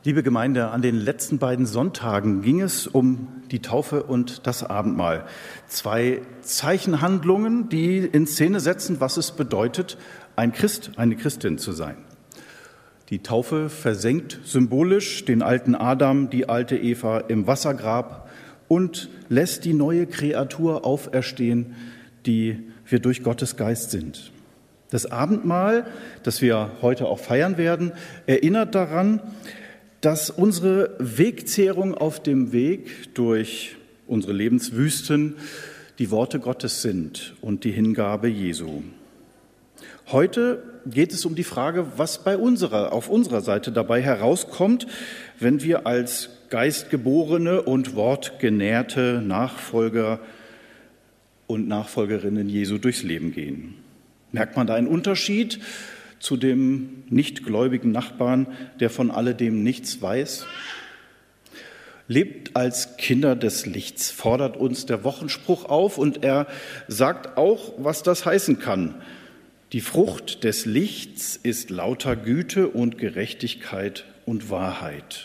Liebe Gemeinde, an den letzten beiden Sonntagen ging es um die Taufe und das Abendmahl. Zwei Zeichenhandlungen, die in Szene setzen, was es bedeutet, ein Christ, eine Christin zu sein. Die Taufe versenkt symbolisch den alten Adam, die alte Eva im Wassergrab und lässt die neue Kreatur auferstehen, die wir durch Gottes Geist sind. Das Abendmahl, das wir heute auch feiern werden, erinnert daran, dass unsere Wegzehrung auf dem Weg durch unsere Lebenswüsten die Worte Gottes sind und die Hingabe Jesu. Heute geht es um die Frage, was auf unserer Seite dabei herauskommt, wenn wir als geistgeborene und wortgenährte Nachfolger und Nachfolgerinnen Jesu durchs Leben gehen. Merkt man da einen Unterschied zu dem nichtgläubigen Nachbarn, der von alledem nichts weiß? Lebt als Kinder des Lichts, fordert uns der Wochenspruch auf und er sagt auch, was das heißen kann. Die Frucht des Lichts ist lauter Güte und Gerechtigkeit und Wahrheit.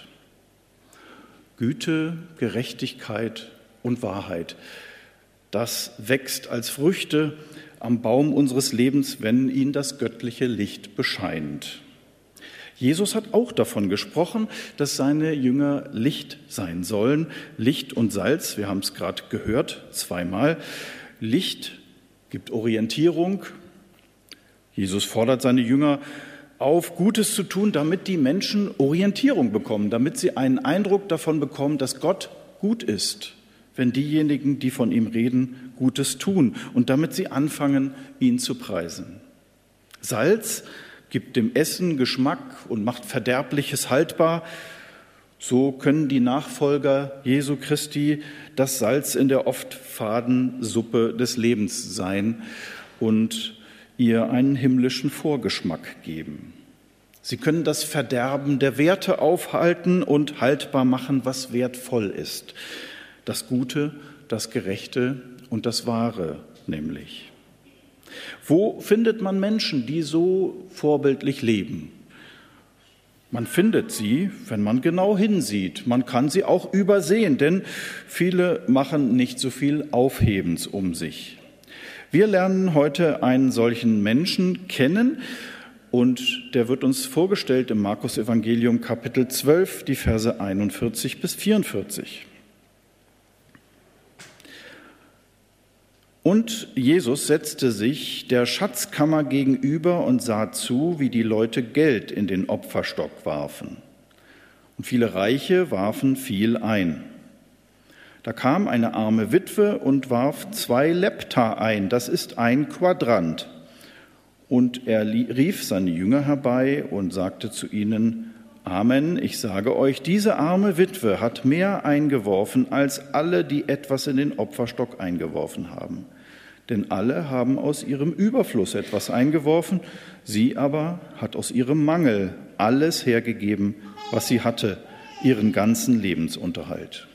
Güte, Gerechtigkeit und Wahrheit, das wächst als Früchte am Baum unseres Lebens, wenn ihn das göttliche Licht bescheint. Jesus hat auch davon gesprochen, dass seine Jünger Licht sein sollen. Licht und Salz, wir haben es gerade gehört, zweimal. Licht gibt Orientierung. Jesus fordert seine Jünger auf, Gutes zu tun, damit die Menschen Orientierung bekommen, damit sie einen Eindruck davon bekommen, dass Gott gut ist, wenn diejenigen, die von ihm reden, Gutes tun und damit sie anfangen, ihn zu preisen. Salz gibt dem Essen Geschmack und macht Verderbliches haltbar. So können die Nachfolger Jesu Christi das Salz in der oft faden Suppe des Lebens sein und ihr einen himmlischen Vorgeschmack geben. Sie können das Verderben der Werte aufhalten und haltbar machen, was wertvoll ist. Das Gute, das Gerechte und das Wahre nämlich. Wo findet man Menschen, die so vorbildlich leben? Man findet sie, wenn man genau hinsieht. Man kann sie auch übersehen, denn viele machen nicht so viel Aufhebens um sich. Wir lernen heute einen solchen Menschen kennen und der wird uns vorgestellt im Markus-Evangelium Kapitel 12, die Verse 41 bis 44. Und Jesus setzte sich der Schatzkammer gegenüber und sah zu, wie die Leute Geld in den Opferstock warfen. Und viele Reiche warfen viel ein. Da kam eine arme Witwe und warf 2 Lepta ein, das ist ein Quadrant. Und er rief seine Jünger herbei und sagte zu ihnen: Amen, ich sage euch, diese arme Witwe hat mehr eingeworfen als alle, die etwas in den Opferstock eingeworfen haben. Denn alle haben aus ihrem Überfluss etwas eingeworfen, sie aber hat aus ihrem Mangel alles hergegeben, was sie hatte, ihren ganzen Lebensunterhalt.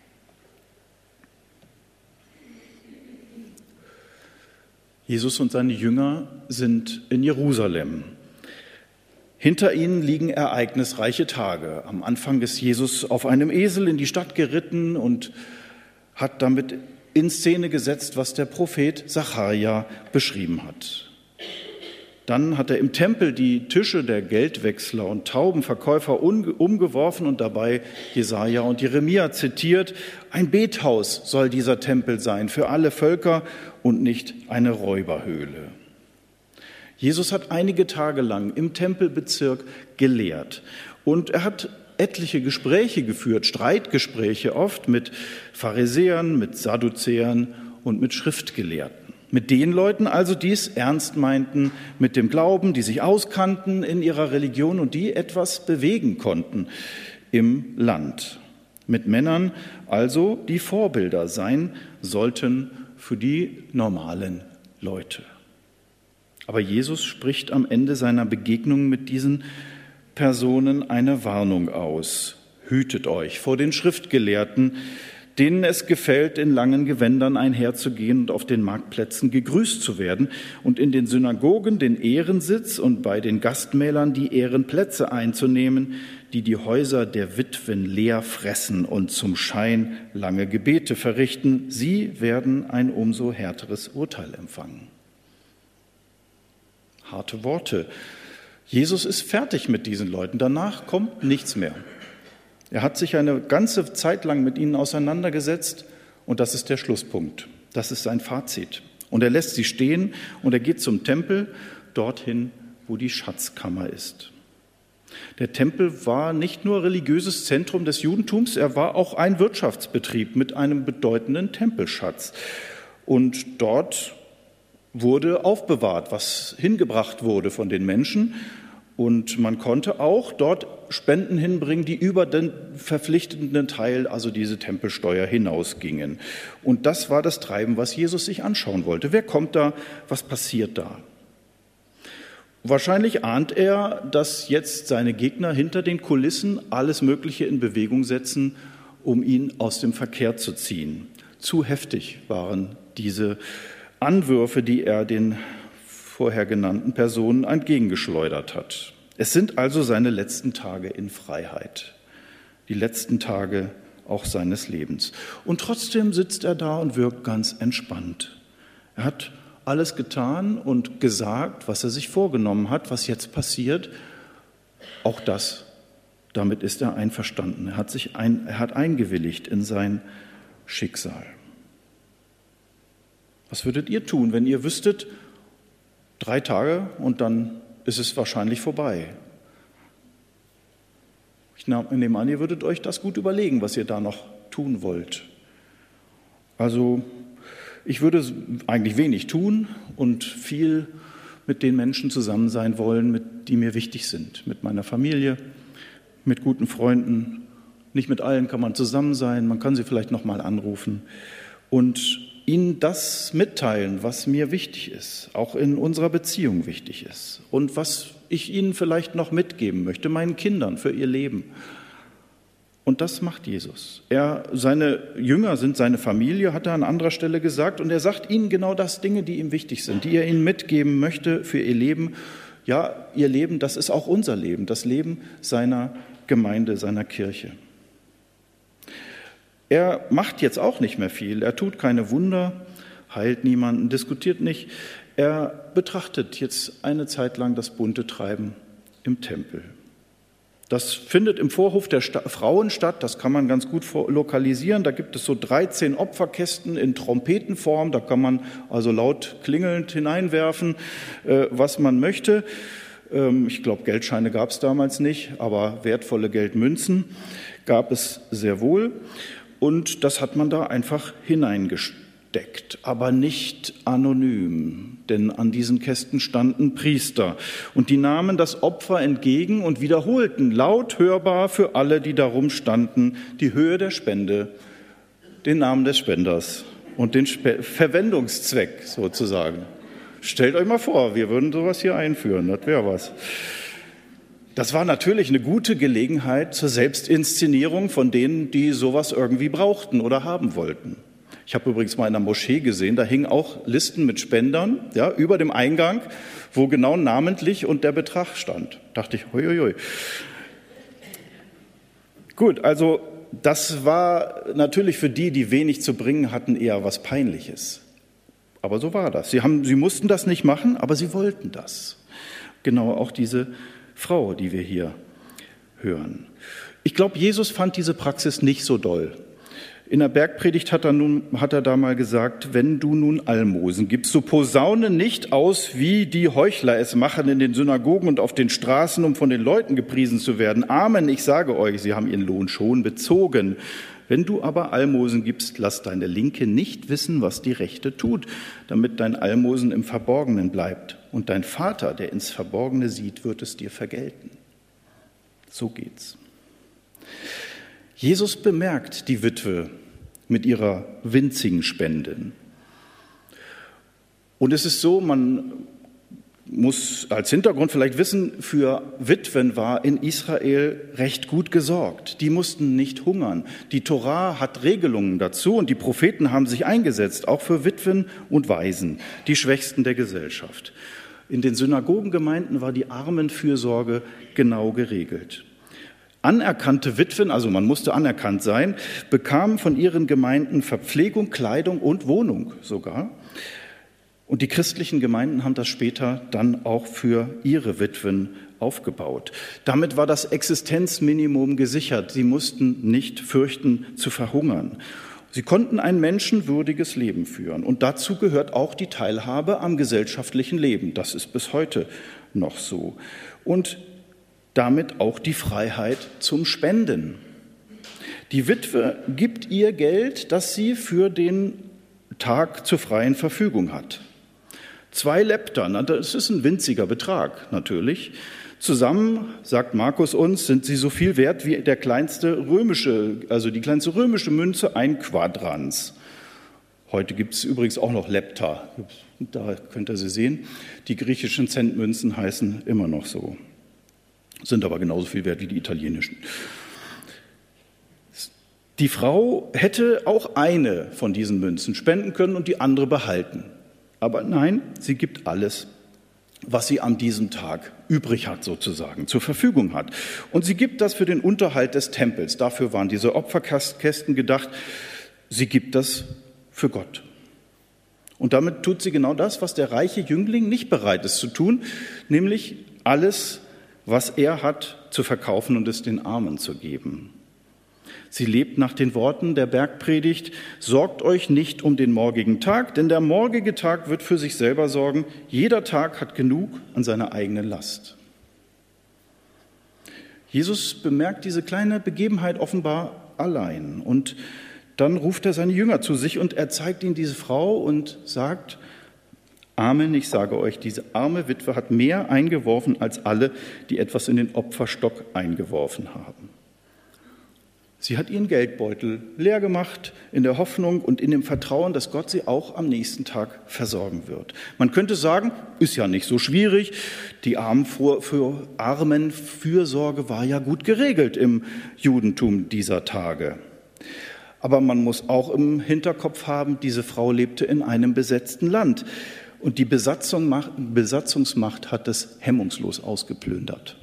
Jesus und seine Jünger sind in Jerusalem. Hinter ihnen liegen ereignisreiche Tage. Am Anfang ist Jesus auf einem Esel in die Stadt geritten und hat damit in Szene gesetzt, was der Prophet Sacharja beschrieben hat. Dann hat er im Tempel die Tische der Geldwechsler und Taubenverkäufer umgeworfen und dabei Jesaja und Jeremia zitiert. Ein Bethaus soll dieser Tempel sein für alle Völker und nicht eine Räuberhöhle. Jesus hat einige Tage lang im Tempelbezirk gelehrt und er hat etliche Gespräche geführt, Streitgespräche oft mit Pharisäern, mit Sadduzäern und mit Schriftgelehrten. Mit den Leuten also, die es ernst meinten mit dem Glauben, die sich auskannten in ihrer Religion und die etwas bewegen konnten im Land. Mit Männern also, die Vorbilder sein sollten für die normalen Leute. Aber Jesus spricht am Ende seiner Begegnung mit diesen Personen eine Warnung aus. Hütet euch vor den Schriftgelehrten, denen es gefällt, in langen Gewändern einherzugehen und auf den Marktplätzen gegrüßt zu werden und in den Synagogen den Ehrensitz und bei den Gastmählern die Ehrenplätze einzunehmen, die die Häuser der Witwen leer fressen und zum Schein lange Gebete verrichten, sie werden ein umso härteres Urteil empfangen. Harte Worte. Jesus ist fertig mit diesen Leuten. Danach kommt nichts mehr. Er hat sich eine ganze Zeit lang mit ihnen auseinandergesetzt und das ist der Schlusspunkt. Das ist sein Fazit. Und er lässt sie stehen und er geht zum Tempel, dorthin, wo die Schatzkammer ist. Der Tempel war nicht nur religiöses Zentrum des Judentums, er war auch ein Wirtschaftsbetrieb mit einem bedeutenden Tempelschatz. Und dort wurde aufbewahrt, was hingebracht wurde von den Menschen. Und man konnte auch dort Spenden hinbringen, die über den verpflichtenden Teil, also diese Tempelsteuer, hinausgingen. Und das war das Treiben, was Jesus sich anschauen wollte. Wer kommt da? Was passiert da? Wahrscheinlich ahnt er, dass jetzt seine Gegner hinter den Kulissen alles Mögliche in Bewegung setzen, um ihn aus dem Verkehr zu ziehen. Zu heftig waren diese Anwürfe, die er den vorher genannten Personen entgegengeschleudert hat. Es sind also seine letzten Tage in Freiheit, die letzten Tage auch seines Lebens. Und trotzdem sitzt er da und wirkt ganz entspannt. Er hat alles getan und gesagt, was er sich vorgenommen hat, was jetzt passiert. Auch das, damit ist er einverstanden. Er hat eingewilligt in sein Schicksal. Was würdet ihr tun, wenn ihr wüsstet, 3 Tage und dann ist es wahrscheinlich vorbei? Ich nehme an, ihr würdet euch das gut überlegen, was ihr da noch tun wollt. Also ich würde eigentlich wenig tun und viel mit den Menschen zusammen sein wollen, die mir wichtig sind. Mit meiner Familie, mit guten Freunden. Nicht mit allen kann man zusammen sein, man kann sie vielleicht noch mal anrufen. Und ihnen das mitteilen, was mir wichtig ist, auch in unserer Beziehung wichtig ist und was ich ihnen vielleicht noch mitgeben möchte, meinen Kindern für ihr Leben. Und das macht Jesus. Seine Jünger sind seine Familie, hat er an anderer Stelle gesagt, und er sagt ihnen genau das, Dinge, die ihm wichtig sind, die er ihnen mitgeben möchte für ihr Leben. Ja, ihr Leben, das ist auch unser Leben, das Leben seiner Gemeinde, seiner Kirche. Er macht jetzt auch nicht mehr viel. Er tut keine Wunder, heilt niemanden, diskutiert nicht. Er betrachtet jetzt eine Zeit lang das bunte Treiben im Tempel. Das findet im Vorhof der Frauen statt, das kann man ganz gut lokalisieren. Da gibt es so 13 Opferkästen in Trompetenform, da kann man also laut klingelnd hineinwerfen, was man möchte. Ich glaube, Geldscheine gab es damals nicht, aber wertvolle Geldmünzen gab es sehr wohl. Und das hat man da einfach hineingesteckt, aber nicht anonym, denn an diesen Kästen standen Priester. Und die nahmen das Opfer entgegen und wiederholten laut hörbar für alle, die darum standen, die Höhe der Spende, den Namen des Spenders und den Verwendungszweck sozusagen. Stellt euch mal vor, wir würden sowas hier einführen, das wäre was. Das war natürlich eine gute Gelegenheit zur Selbstinszenierung von denen, die sowas irgendwie brauchten oder haben wollten. Ich habe übrigens mal in einer Moschee gesehen, da hingen auch Listen mit Spendern, ja, über dem Eingang, wo genau namentlich und der Betrag stand. Dachte ich, hoi. Gut, also das war natürlich für die, die wenig zu bringen hatten, eher was Peinliches. Aber so war das. Sie mussten das nicht machen, aber sie wollten das. Genau auch diese Frau, die wir hier hören. Ich glaube, Jesus fand diese Praxis nicht so doll. In der Bergpredigt hat er da mal gesagt, wenn du nun Almosen gibst, so posaune nicht aus, wie die Heuchler es machen in den Synagogen und auf den Straßen, um von den Leuten gepriesen zu werden. Amen, ich sage euch, sie haben ihren Lohn schon bezogen. Wenn du aber Almosen gibst, lass deine Linke nicht wissen, was die Rechte tut, damit dein Almosen im Verborgenen bleibt. Und dein Vater, der ins Verborgene sieht, wird es dir vergelten. So geht's. Jesus bemerkt die Witwe mit ihrer winzigen Spende. Und es ist so, man muss als Hintergrund vielleicht wissen, für Witwen war in Israel recht gut gesorgt. Die mussten nicht hungern. Die Tora hat Regelungen dazu und die Propheten haben sich eingesetzt, auch für Witwen und Waisen, die Schwächsten der Gesellschaft. In den Synagogengemeinden war die Armenfürsorge genau geregelt. Anerkannte Witwen, also man musste anerkannt sein, bekamen von ihren Gemeinden Verpflegung, Kleidung und Wohnung sogar. Und die christlichen Gemeinden haben das später dann auch für ihre Witwen aufgebaut. Damit war das Existenzminimum gesichert. Sie mussten nicht fürchten, zu verhungern. Sie konnten ein menschenwürdiges Leben führen. Und dazu gehört auch die Teilhabe am gesellschaftlichen Leben. Das ist bis heute noch so. Und damit auch die Freiheit zum Spenden. Die Witwe gibt ihr Geld, das sie für den Tag zur freien Verfügung hat. 2 Lepta, das ist ein winziger Betrag natürlich. Zusammen, sagt Markus uns, sind sie so viel wert wie die kleinste römische Münze, 1 Quadrans. Heute gibt es übrigens auch noch Lepta, da könnt ihr sie sehen. Die griechischen Centmünzen heißen immer noch so, sind aber genauso viel wert wie die italienischen. Die Frau hätte auch eine von diesen Münzen spenden können und die andere behalten. Aber nein, sie gibt alles, was sie an diesem Tag übrig hat, sozusagen, zur Verfügung hat. Und sie gibt das für den Unterhalt des Tempels. Dafür waren diese Opferkästen gedacht. Sie gibt das für Gott. Und damit tut sie genau das, was der reiche Jüngling nicht bereit ist zu tun, nämlich alles, was er hat, zu verkaufen und es den Armen zu geben. Sie lebt nach den Worten der Bergpredigt: Sorgt euch nicht um den morgigen Tag, denn der morgige Tag wird für sich selber sorgen. Jeder Tag hat genug an seiner eigenen Last. Jesus bemerkt diese kleine Begebenheit offenbar allein. Und dann ruft er seine Jünger zu sich und er zeigt ihnen diese Frau und sagt: Amen, ich sage euch, diese arme Witwe hat mehr eingeworfen als alle, die etwas in den Opferstock eingeworfen haben. Sie hat ihren Geldbeutel leer gemacht, in der Hoffnung und in dem Vertrauen, dass Gott sie auch am nächsten Tag versorgen wird. Man könnte sagen, ist ja nicht so schwierig. Die Armenfürsorge war ja gut geregelt im Judentum dieser Tage. Aber man muss auch im Hinterkopf haben, diese Frau lebte in einem besetzten Land. Und die Besatzungsmacht hat es hemmungslos ausgeplündert.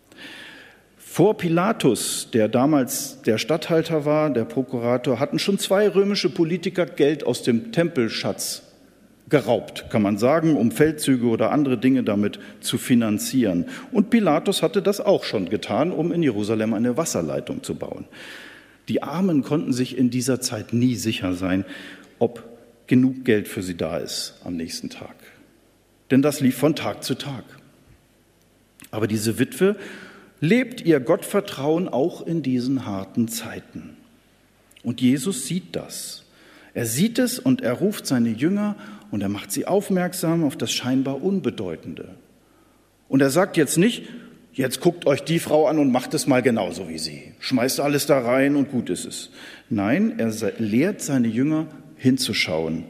Vor Pilatus, der damals der Statthalter war, der Prokurator, hatten schon 2 römische Politiker Geld aus dem Tempelschatz geraubt, kann man sagen, um Feldzüge oder andere Dinge damit zu finanzieren. Und Pilatus hatte das auch schon getan, um in Jerusalem eine Wasserleitung zu bauen. Die Armen konnten sich in dieser Zeit nie sicher sein, ob genug Geld für sie da ist am nächsten Tag. Denn das lief von Tag zu Tag. Aber diese Witwe lebt ihr Gottvertrauen auch in diesen harten Zeiten. Und Jesus sieht das. Er sieht es und er ruft seine Jünger und er macht sie aufmerksam auf das scheinbar Unbedeutende. Und er sagt jetzt nicht: Jetzt guckt euch die Frau an und macht es mal genauso wie sie. Schmeißt alles da rein und gut ist es. Nein, er lehrt seine Jünger hinzuschauen.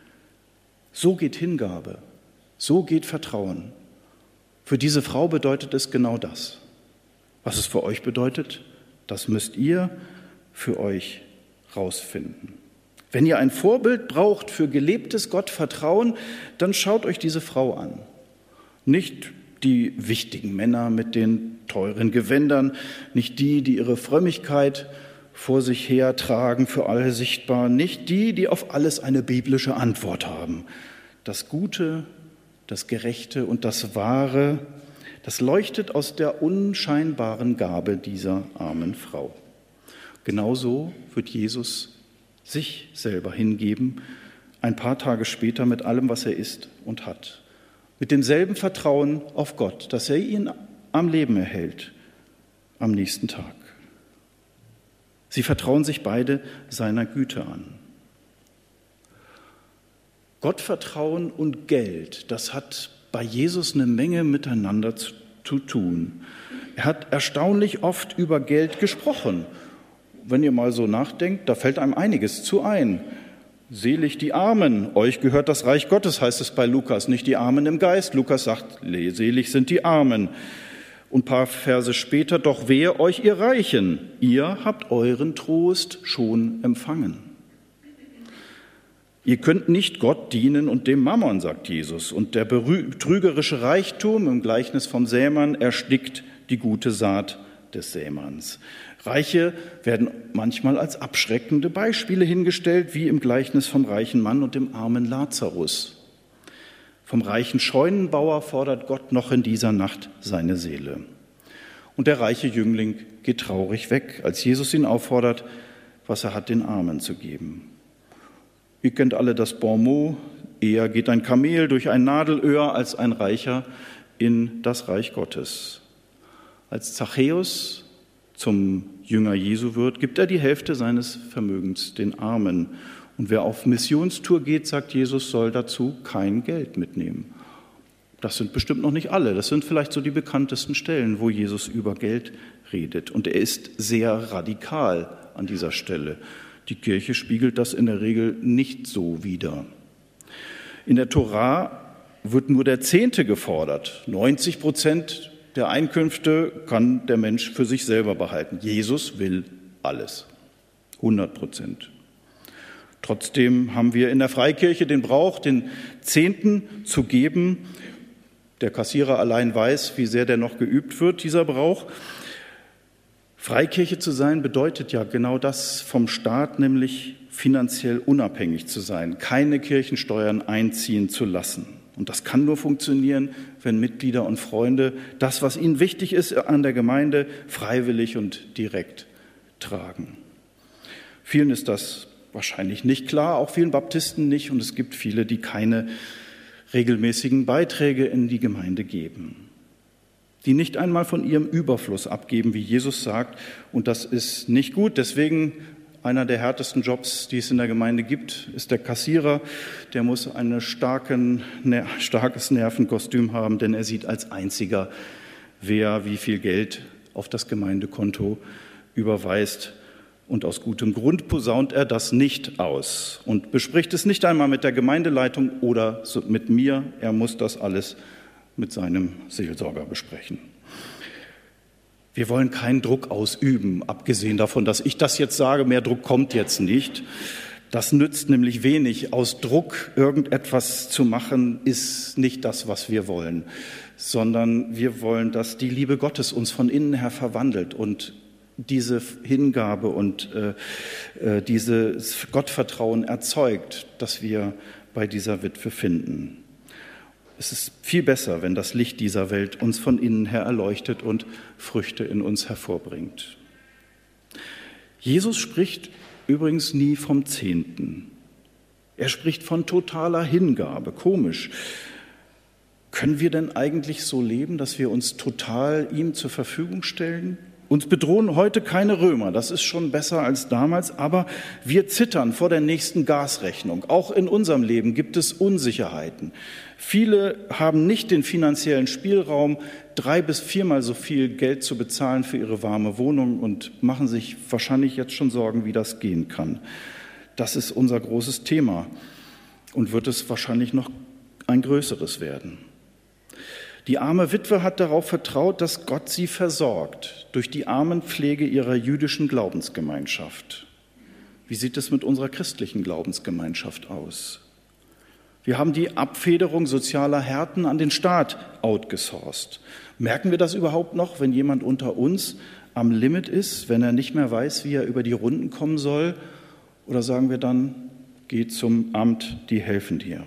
So geht Hingabe, so geht Vertrauen. Für diese Frau bedeutet es genau das. Was es für euch bedeutet, das müsst ihr für euch rausfinden. Wenn ihr ein Vorbild braucht für gelebtes Gottvertrauen, dann schaut euch diese Frau an. Nicht die wichtigen Männer mit den teuren Gewändern, nicht die, die ihre Frömmigkeit vor sich her tragen, für alle sichtbar, nicht die, die auf alles eine biblische Antwort haben. Das Gute, das Gerechte und das Wahre, das leuchtet aus der unscheinbaren Gabe dieser armen Frau. Genauso wird Jesus sich selber hingeben, ein paar Tage später mit allem, was er ist und hat. Mit demselben Vertrauen auf Gott, dass er ihn am Leben erhält am nächsten Tag. Sie vertrauen sich beide seiner Güte an. Gottvertrauen und Geld, das hat bei Jesus eine Menge miteinander zu tun. Er hat erstaunlich oft über Geld gesprochen. Wenn ihr mal so nachdenkt, da fällt einem einiges zu ein. Selig die Armen, euch gehört das Reich Gottes, heißt es bei Lukas, nicht die Armen im Geist. Lukas sagt, selig sind die Armen. Und ein paar Verse später, doch wehe euch, ihr Reichen, ihr habt euren Trost schon empfangen. Ihr könnt nicht Gott dienen und dem Mammon, sagt Jesus. Und der trügerische Reichtum im Gleichnis vom Sämann erstickt die gute Saat des Sämanns. Reiche werden manchmal als abschreckende Beispiele hingestellt, wie im Gleichnis vom reichen Mann und dem armen Lazarus. Vom reichen Scheunenbauer fordert Gott noch in dieser Nacht seine Seele. Und der reiche Jüngling geht traurig weg, als Jesus ihn auffordert, was er hat, den Armen zu geben. Ihr kennt alle das Bon mot, eher geht ein Kamel durch ein Nadelöhr als ein Reicher in das Reich Gottes. Als Zachäus zum Jünger Jesu wird, gibt er die Hälfte seines Vermögens den Armen. Und wer auf Missionstour geht, sagt Jesus, soll dazu kein Geld mitnehmen. Das sind bestimmt noch nicht alle. Das sind vielleicht so die bekanntesten Stellen, wo Jesus über Geld redet. Und er ist sehr radikal an dieser Stelle. Die Kirche spiegelt das in der Regel nicht so wider. In der Tora wird nur der Zehnte gefordert. 90% der Einkünfte kann der Mensch für sich selber behalten. Jesus will alles. 100%. Trotzdem haben wir in der Freikirche den Brauch, den Zehnten zu geben. Der Kassierer allein weiß, wie sehr der noch geübt wird, dieser Brauch. Freikirche zu sein bedeutet ja genau das vom Staat, nämlich finanziell unabhängig zu sein, keine Kirchensteuern einziehen zu lassen. Und das kann nur funktionieren, wenn Mitglieder und Freunde das, was ihnen wichtig ist an der Gemeinde, freiwillig und direkt tragen. Vielen ist das wahrscheinlich nicht klar, auch vielen Baptisten nicht. Und es gibt viele, die keine regelmäßigen Beiträge in die Gemeinde geben, die nicht einmal von ihrem Überfluss abgeben, wie Jesus sagt. Und das ist nicht gut. Deswegen einer der härtesten Jobs, die es in der Gemeinde gibt, ist der Kassierer. Der muss ein starkes Nervenkostüm haben, denn er sieht als einziger, wer wie viel Geld auf das Gemeindekonto überweist. Und aus gutem Grund posaunt er das nicht aus und bespricht es nicht einmal mit der Gemeindeleitung oder mit mir. Er muss das alles mit seinem Seelsorger besprechen. Wir wollen keinen Druck ausüben, abgesehen davon, dass ich das jetzt sage, mehr Druck kommt jetzt nicht. Das nützt nämlich wenig. Aus Druck irgendetwas zu machen, ist nicht das, was wir wollen, sondern wir wollen, dass die Liebe Gottes uns von innen her verwandelt und diese Hingabe und dieses Gottvertrauen erzeugt, das wir bei dieser Witwe finden. Es ist viel besser, wenn das Licht dieser Welt uns von innen her erleuchtet und Früchte in uns hervorbringt. Jesus spricht übrigens nie vom Zehnten. Er spricht von totaler Hingabe. Komisch. Können wir denn eigentlich so leben, dass wir uns total ihm zur Verfügung stellen? Uns bedrohen heute keine Römer, das ist schon besser als damals, aber wir zittern vor der nächsten Gasrechnung. Auch in unserem Leben gibt es Unsicherheiten. Viele haben nicht den finanziellen Spielraum, 3- bis 4-mal so viel Geld zu bezahlen für ihre warme Wohnung und machen sich wahrscheinlich jetzt schon Sorgen, wie das gehen kann. Das ist unser großes Thema und wird es wahrscheinlich noch ein größeres werden. Die arme Witwe hat darauf vertraut, dass Gott sie versorgt durch die Armenpflege ihrer jüdischen Glaubensgemeinschaft. Wie sieht es mit unserer christlichen Glaubensgemeinschaft aus? Wir haben die Abfederung sozialer Härten an den Staat outgesourced. Merken wir das überhaupt noch, wenn jemand unter uns am Limit ist, wenn er nicht mehr weiß, wie er über die Runden kommen soll? Oder sagen wir dann, geh zum Amt, die helfen dir?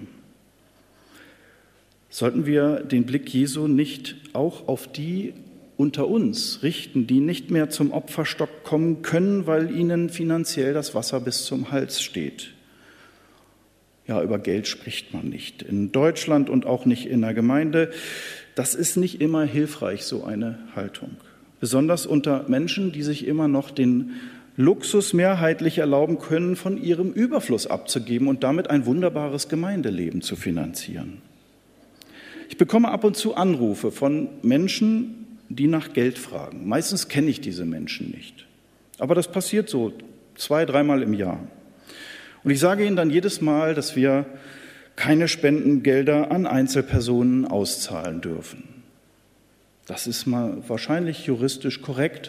Sollten wir den Blick Jesu nicht auch auf die unter uns richten, die nicht mehr zum Opferstock kommen können, weil ihnen finanziell das Wasser bis zum Hals steht? Ja, über Geld spricht man nicht in Deutschland und auch nicht in der Gemeinde. Das ist nicht immer hilfreich, so eine Haltung. Besonders unter Menschen, die sich immer noch den Luxus mehrheitlich erlauben können, von ihrem Überfluss abzugeben und damit ein wunderbares Gemeindeleben zu finanzieren. Ich bekomme ab und zu Anrufe von Menschen, die nach Geld fragen. Meistens kenne ich diese Menschen nicht. Aber das passiert so 2-3 Mal im Jahr. Und ich sage ihnen dann jedes Mal, dass wir keine Spendengelder an Einzelpersonen auszahlen dürfen. Das ist mal wahrscheinlich juristisch korrekt.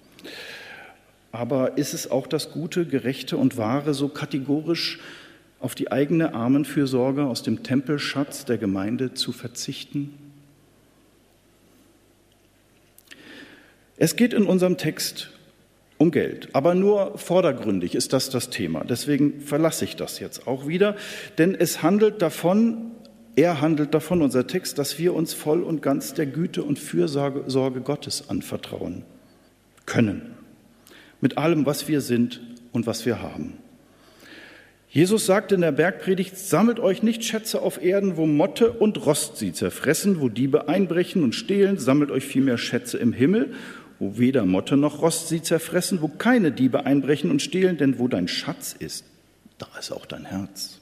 Aber ist es auch das Gute, Gerechte und Wahre, so kategorisch auf die eigene Armenfürsorge aus dem Tempelschatz der Gemeinde zu verzichten? Es geht in unserem Text um Geld, aber nur vordergründig ist das Thema. Deswegen verlasse ich das jetzt auch wieder, denn unser Text, dass wir uns voll und ganz der Güte und Fürsorge Gottes anvertrauen können. Mit allem, was wir sind und was wir haben. Jesus sagt in der Bergpredigt, sammelt euch nicht Schätze auf Erden, wo Motte und Rost sie zerfressen, wo Diebe einbrechen und stehlen, sammelt euch vielmehr Schätze im Himmel, wo weder Motte noch Rost sie zerfressen, wo keine Diebe einbrechen und stehlen, denn wo dein Schatz ist, da ist auch dein Herz.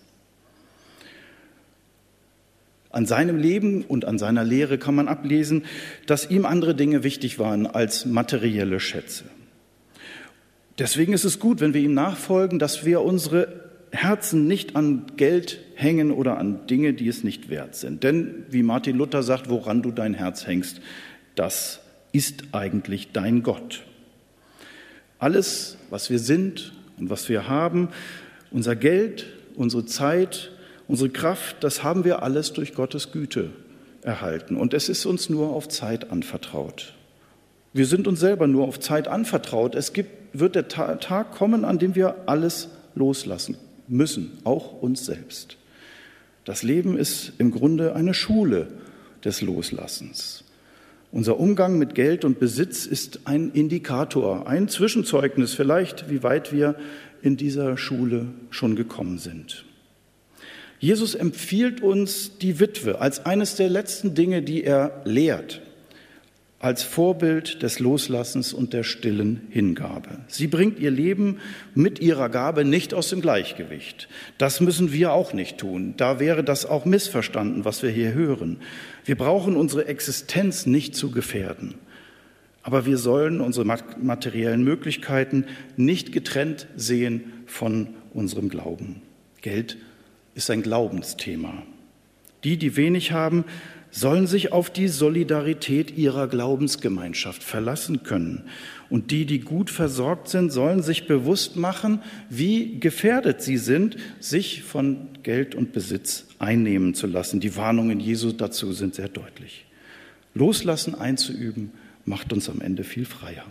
An seinem Leben und an seiner Lehre kann man ablesen, dass ihm andere Dinge wichtig waren als materielle Schätze. Deswegen ist es gut, wenn wir ihm nachfolgen, dass wir unsere Herzen nicht an Geld hängen oder an Dinge, die es nicht wert sind. Denn, wie Martin Luther sagt, woran du dein Herz hängst, das ist eigentlich dein Gott. Alles, was wir sind und was wir haben, unser Geld, unsere Zeit, unsere Kraft, das haben wir alles durch Gottes Güte erhalten. Und es ist uns nur auf Zeit anvertraut. Wir sind uns selber nur auf Zeit anvertraut. Wird der Tag kommen, an dem wir alles loslassen müssen, auch uns selbst. Das Leben ist im Grunde eine Schule des Loslassens. Unser Umgang mit Geld und Besitz ist ein Indikator, ein Zwischenzeugnis vielleicht, wie weit wir in dieser Schule schon gekommen sind. Jesus empfiehlt uns die Witwe als eines der letzten Dinge, die er lehrt, als Vorbild des Loslassens und der stillen Hingabe. Sie bringt ihr Leben mit ihrer Gabe nicht aus dem Gleichgewicht. Das müssen wir auch nicht tun. Da wäre das auch missverstanden, was wir hier hören. Wir brauchen unsere Existenz nicht zu gefährden. Aber wir sollen unsere materiellen Möglichkeiten nicht getrennt sehen von unserem Glauben. Geld ist ein Glaubensthema. Die wenig haben, sollen sich auf die Solidarität ihrer Glaubensgemeinschaft verlassen können. Und die gut versorgt sind, sollen sich bewusst machen, wie gefährdet sie sind, sich von Geld und Besitz einnehmen zu lassen. Die Warnungen Jesu dazu sind sehr deutlich. Loslassen einzuüben, macht uns am Ende viel freier.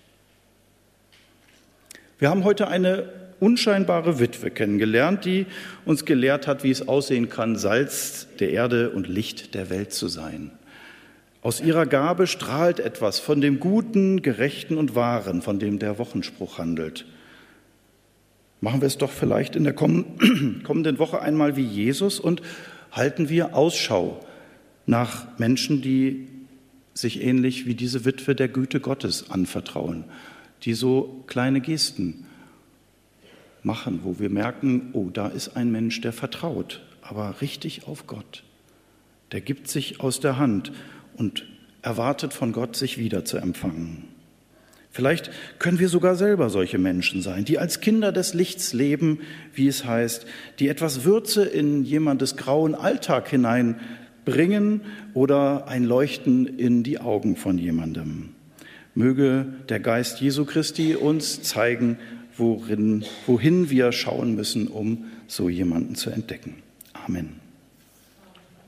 Wir haben heute eine unscheinbare Witwe kennengelernt, die uns gelehrt hat, wie es aussehen kann, Salz der Erde und Licht der Welt zu sein. Aus ihrer Gabe strahlt etwas von dem Guten, Gerechten und Wahren, von dem der Wochenspruch handelt. Machen wir es doch vielleicht in der kommenden Woche einmal wie Jesus und halten wir Ausschau nach Menschen, die sich ähnlich wie diese Witwe der Güte Gottes anvertrauen, die so kleine Gesten machen, wo wir merken, oh, da ist ein Mensch, der vertraut, aber richtig auf Gott. Der gibt sich aus der Hand und erwartet von Gott, sich wieder zu empfangen. Vielleicht können wir sogar selber solche Menschen sein, die als Kinder des Lichts leben, wie es heißt, die etwas Würze in jemandes grauen Alltag hineinbringen oder ein Leuchten in die Augen von jemandem. Möge der Geist Jesu Christi uns zeigen, wohin wir schauen müssen, um so jemanden zu entdecken. Amen.